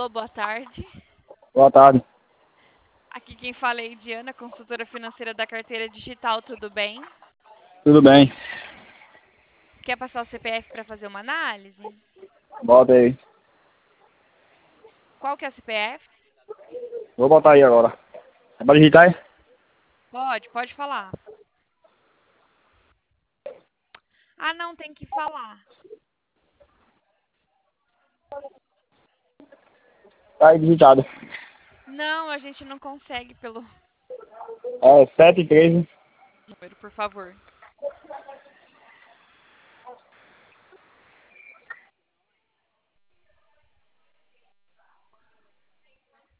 Alô, boa tarde. Boa tarde. Aqui quem fala é a Diana, consultora financeira da carteira digital, tudo bem? Tudo bem? Quer passar o CPF para fazer uma análise? Bota aí. Qual que é o CPF? Vou botar aí agora. É pra digitar aí? Pode falar. Ah, não, tem que falar. Tá aí digitado. Não, a gente não consegue pelo É 713 número, por favor.